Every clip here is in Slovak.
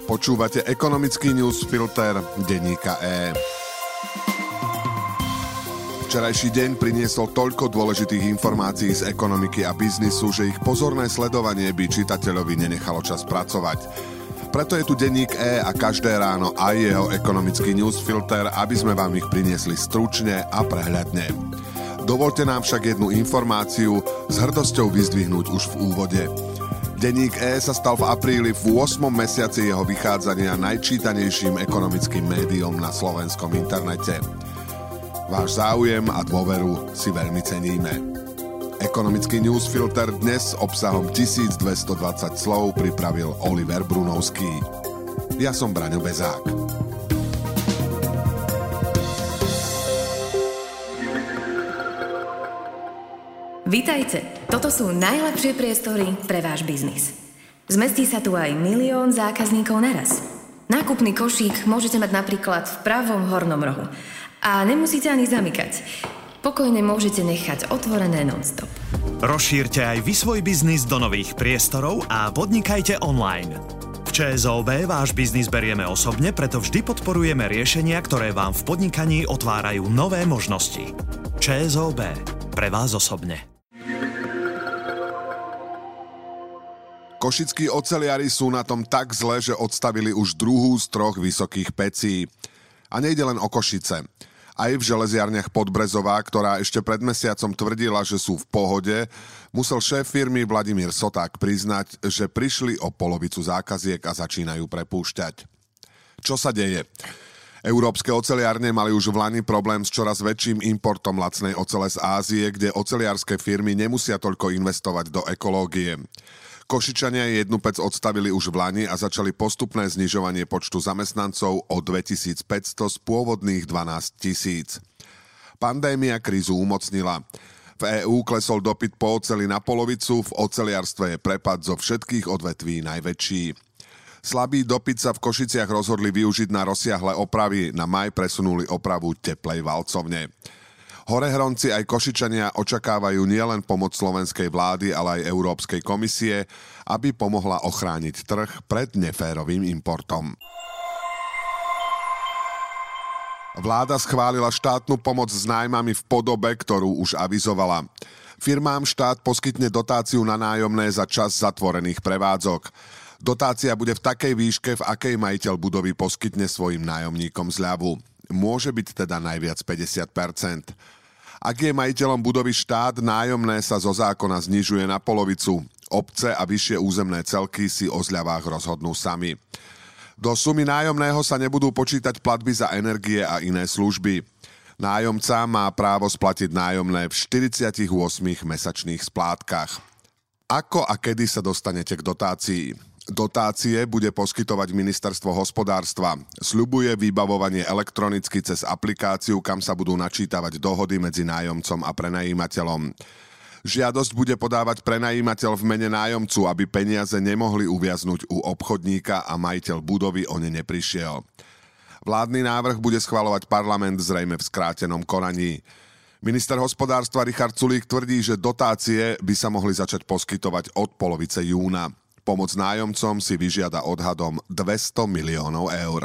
Počúvate ekonomický newsfilter denníka E. Včerajší deň priniesol toľko dôležitých informácií z ekonomiky a biznisu, že ich pozorné sledovanie by čitateľovi nenechalo čas pracovať. Preto je tu denník E a každé ráno aj jeho ekonomický newsfilter, aby sme vám ich priniesli stručne a prehľadne. Dovolte nám však jednu informáciu s hrdosťou vyzdvihnúť už v úvode. Denník E sa stal v apríli v 8. mesiaci jeho vychádzania najčítanejším ekonomickým médiom na slovenskom internete. Váš záujem a dôveru si veľmi ceníme. Ekonomický newsfilter dnes obsahom 1220 slov pripravil Oliver Brunovský. Ja som Braňo Bezák. Vítajte, toto sú najlepšie priestory pre váš biznis. Zmestí sa tu aj 1 000 000 zákazníkov naraz. Nákupný košík môžete mať napríklad v pravom hornom rohu. A nemusíte ani zamykať. Pokojne môžete nechať otvorené non-stop. Rozšírte aj vy svoj biznis do nových priestorov a podnikajte online. V ČSOB váš biznis berieme osobne, preto vždy podporujeme riešenia, ktoré vám v podnikaní otvárajú nové možnosti. ČSOB. Pre vás osobne. Košickí oceliari sú na tom tak zle, že odstavili už druhú z 3 vysokých pecí. A nejde len o Košice. Aj v železiarniach Podbrezová, ktorá ešte pred mesiacom tvrdila, že sú v pohode, musel šéf firmy Vladimír Soták priznať, že prišli o polovicu zákaziek a začínajú prepúšťať. Čo sa deje? Európske oceliárne mali už v lani problém s čoraz väčším importom lacnej ocele z Ázie, kde oceliarské firmy nemusia toľko investovať do ekológie. Košičania jednu pec odstavili už v lani a začali postupné znižovanie počtu zamestnancov o 2500 z pôvodných 12 000. Pandémia krízu umocnila. V EÚ klesol dopyt po oceli na polovicu, v oceliarstve je prepad zo všetkých odvetví najväčší. Slabý dopyt sa v Košiciach rozhodli využiť na rozsiahle opravy, na maj presunuli opravu teplej valcovne. Horehronci aj Košičania očakávajú nielen pomoc slovenskej vlády, ale aj Európskej komisie, aby pomohla ochrániť trh pred neférovým importom. Vláda schválila štátnu pomoc s nájmami v podobe, ktorú už avizovala. Firmám štát poskytne dotáciu na nájomné za čas zatvorených prevádzok. Dotácia bude v takej výške, v akej majiteľ budovy poskytne svojim nájomníkom zľavu. Môže byť teda najviac 50%. Ak je majiteľom budovy štát, nájomné sa zo zákona znižuje na polovicu. Obce a vyššie územné celky si o zľavách rozhodnú sami. Do sumy nájomného sa nebudú počítať platby za energie a iné služby. Nájomca má právo splatiť nájomné v 48 mesačných splátkach. Ako a kedy sa dostanete k dotácii? Dotácie bude poskytovať Ministerstvo hospodárstva. Sľubuje vybavovanie elektronicky cez aplikáciu, kam sa budú načítavať dohody medzi nájomcom a prenajímateľom. Žiadosť bude podávať prenajímateľ v mene nájomcu, aby peniaze nemohli uviaznuť u obchodníka a majiteľ budovy o ne neprišiel. Vládny návrh bude schvaľovať parlament zrejme v skrátenom konaní. Minister hospodárstva Richard Sulík tvrdí, že dotácie by sa mohli začať poskytovať od polovice júna. Pomoc nájomcom si vyžiada odhadom 200 miliónov eur.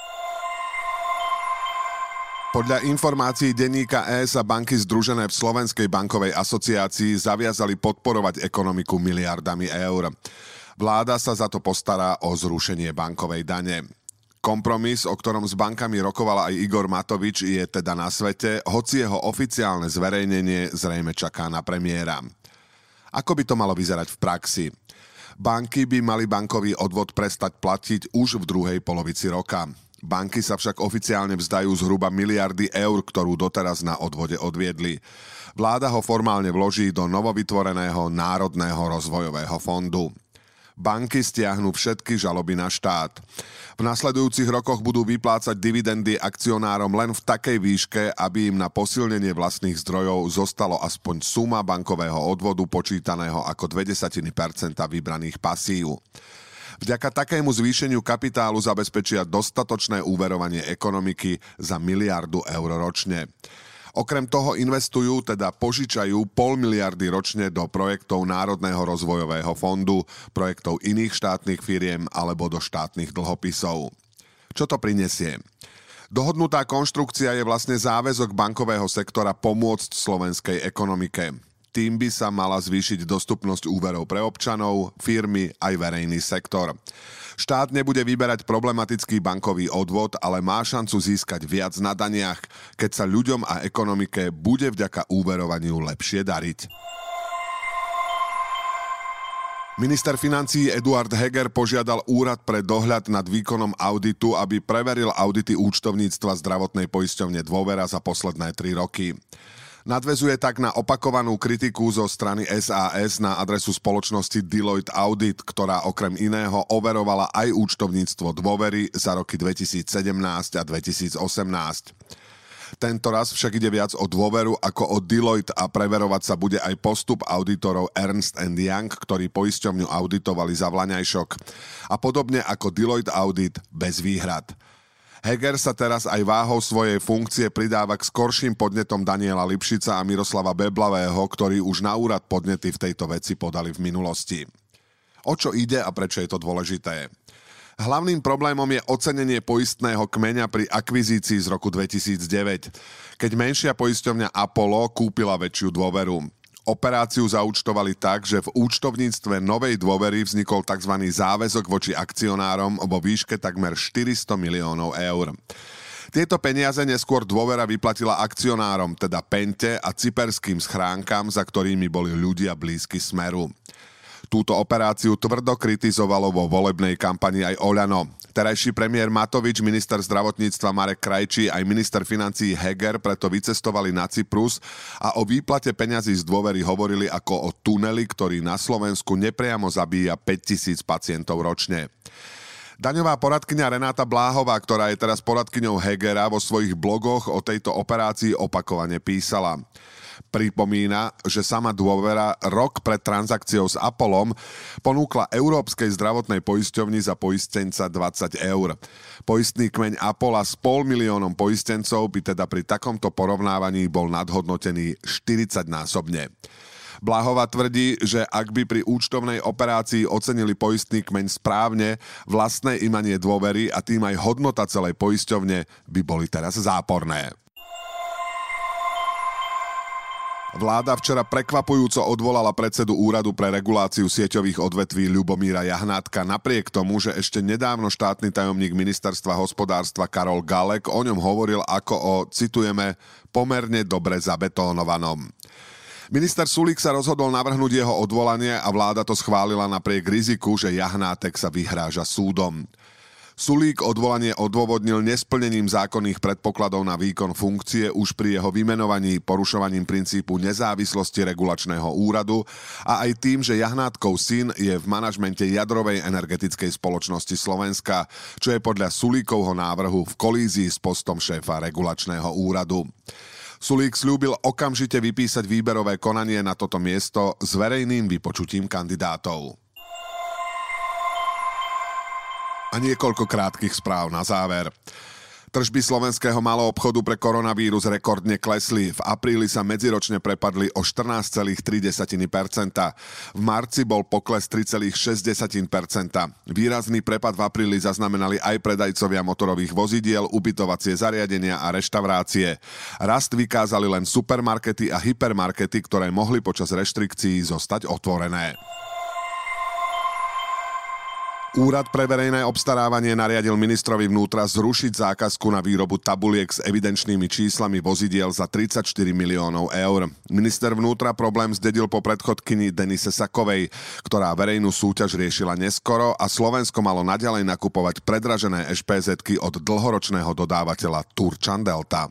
Podľa informácií denníka E sa banky združené v Slovenskej bankovej asociácii zaviazali podporovať ekonomiku miliardami eur. Vláda sa za to postará o zrušenie bankovej dane. Kompromis, o ktorom s bankami rokoval aj Igor Matovič, je teda na svete, hoci jeho oficiálne zverejnenie zrejme čaká na premiéra. Ako by to malo vyzerať v praxi? Banky by mali bankový odvod prestať platiť už v druhej polovici roka. Banky sa však oficiálne vzdajú zhruba miliardy eur, ktorú doteraz na odvode odviedli. Vláda ho formálne vloží do novovytvoreného Národného rozvojového fondu. Banky stiahnu všetky žaloby na štát. V nasledujúcich rokoch budú vyplácať dividendy akcionárom len v takej výške, aby im na posilnenie vlastných zdrojov zostalo aspoň suma bankového odvodu počítaného ako 0,2% vybraných pasív. Vďaka takému zvýšeniu kapitálu zabezpečia dostatočné úverovanie ekonomiky za 1 000 000 eur ročne. Okrem toho investujú, teda požičajú 0,5 miliardy ročne do projektov Národného rozvojového fondu, projektov iných štátnych firiem alebo do štátnych dlhopisov. Čo to prinesie? Dohodnutá konštrukcia je vlastne záväzok bankového sektora pomôcť slovenskej ekonomike. Tým by sa mala zvýšiť dostupnosť úverov pre občanov, firmy aj verejný sektor. Štát nebude vyberať problematický bankový odvod, ale má šancu získať viac na daniach, keď sa ľuďom a ekonomike bude vďaka úverovaniu lepšie dariť. Minister financií Eduard Heger požiadal Úrad pre dohľad nad výkonom auditu, aby preveril audity účtovníctva zdravotnej poisťovne Dôvera za posledné 3 roky. Nadväzuje tak na opakovanú kritiku zo strany SAS na adresu spoločnosti Deloitte Audit, ktorá okrem iného overovala aj účtovníctvo Dôvery za roky 2017 a 2018. Tento raz však ide viac o Dôveru ako o Deloitte a preverovať sa bude aj postup auditorov Ernst & Young, ktorí poisťovňu auditovali za vlaňajšok. A podobne ako Deloitte Audit bez výhrad. Heger sa teraz aj váhou svojej funkcie pridáva k skorším podnetom Daniela Lipšica a Miroslava Beblavého, ktorí už na úrad podnety v tejto veci podali v minulosti. O čo ide a prečo je to dôležité? Hlavným problémom je ocenenie poistného kmeňa pri akvizícii z roku 2009, keď menšia poisťovňa Apollo kúpila väčšiu Dôveru. Operáciu zaúčtovali tak, že v účtovníctve Novej Dôvery vznikol tzv. Záväzok voči akcionárom vo výške takmer 400 miliónov eur. Tieto peniaze neskôr Dôvera vyplatila akcionárom, teda Pente a cyperským schránkam, za ktorými boli ľudia blízky Smeru. Túto operáciu tvrdo kritizovalo vo volebnej kampani aj Oľano. Terajší premiér Matovič, minister zdravotníctva Marek Krajčí aj minister financií Heger preto vycestovali na Cyprus a o výplate peňazí z Dôvery hovorili ako o tuneli, ktorý na Slovensku nepriamo zabíja 5 000 pacientov ročne. Daňová poradkyňa Renáta Bláhová, ktorá je teraz poradkyňou Hegera, vo svojich blogoch o tejto operácii opakovane písala. Pripomína, že sama Dôvera rok pred transakciou s Apollom ponúkla Európskej zdravotnej poisťovni za poistenca 20 eur. Poistný kmeň Apolla s 500 000 poistencov by teda pri takomto porovnávaní bol nadhodnotený 40-násobne. Bláhová tvrdí, že ak by pri účtovnej operácii ocenili poistný kmeň správne, vlastné imanie Dôvery a tým aj hodnota celej poisťovne by boli teraz záporné. Vláda včera prekvapujúco odvolala predsedu Úradu pre reguláciu sieťových odvetví Ľubomíra Jahnátka napriek tomu, že ešte nedávno štátny tajomník ministerstva hospodárstva Karol Galek o ňom hovoril ako o, citujeme, pomerne dobre zabetónovanom. Minister Sulík sa rozhodol navrhnúť jeho odvolanie a vláda to schválila napriek riziku, že Jahnátek sa vyhráža súdom. Sulík odvolanie odôvodnil nesplnením zákonných predpokladov na výkon funkcie už pri jeho vymenovaní porušovaním princípu nezávislosti regulačného úradu a aj tým, že Jahnátkov syn je v manažmente jadrovej energetickej spoločnosti Slovenska, čo je podľa Sulíkovho návrhu v kolízii s postom šéfa regulačného úradu. Sulík sľúbil okamžite vypísať výberové konanie na toto miesto s verejným vypočutím kandidátov. A niekoľko krátkych správ na záver. Tržby slovenského maloobchodu pre koronavírus rekordne klesli. V apríli sa medziročne prepadli o 14,3%. V marci bol pokles 3,6%. Výrazný prepad v apríli zaznamenali aj predajcovia motorových vozidiel, ubytovacie zariadenia a reštaurácie. Rast vykázali len supermarkety a hypermarkety, ktoré mohli počas reštrikcií zostať otvorené. Úrad pre verejné obstarávanie nariadil ministrovi vnútra zrušiť zákazku na výrobu tabuliek s evidenčnými číslami vozidiel za 34 miliónov eur. Minister vnútra problém zdedil po predchodkyni Denise Sakovej, ktorá verejnú súťaž riešila neskoro a Slovensko malo naďalej nakupovať predražené ešpézetky od dlhoročného dodávateľa Turčan Delta.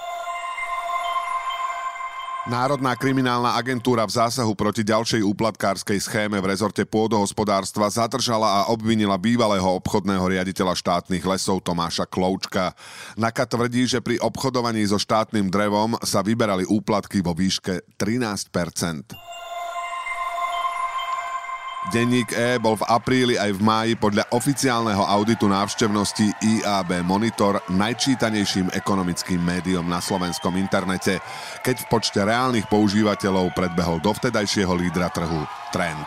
Národná kriminálna agentúra v zásahu proti ďalšej úplatkárskej schéme v rezorte pôdohospodárstva zadržala a obvinila bývalého obchodného riaditeľa štátnych lesov Tomáša Kloučka. NAKA tvrdí, že pri obchodovaní so štátnym drevom sa vyberali úplatky vo výške 13%. Denník E bol v apríli aj v máji podľa oficiálneho auditu návštevnosti IAB Monitor najčítanejším ekonomickým médiom na slovenskom internete, keď v počte reálnych používateľov predbehol dovtedajšieho lídra trhu Trend.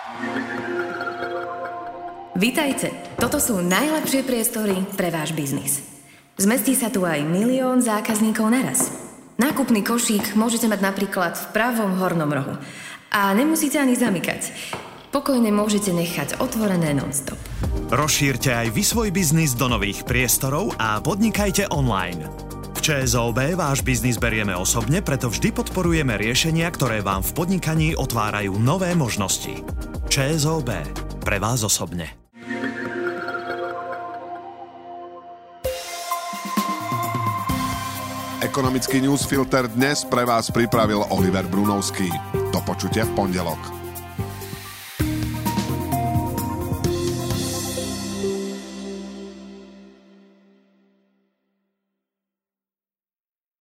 Vitajte, toto sú najlepšie priestory pre váš biznis. Zmestí sa tu aj 1 000 000 zákazníkov naraz. Nákupný košík môžete mať napríklad v pravom hornom rohu. A nemusíte ani zamykať. Pokojne môžete nechať otvorené non-stop. Rozšírte aj vy svoj biznis do nových priestorov a podnikajte online. V ČSOB váš biznis berieme osobne, preto vždy podporujeme riešenia, ktoré vám v podnikaní otvárajú nové možnosti. ČSOB. Pre vás osobne. Ekonomický newsfilter dnes pre vás pripravil Oliver Brunovský. Do počutia v pondelok.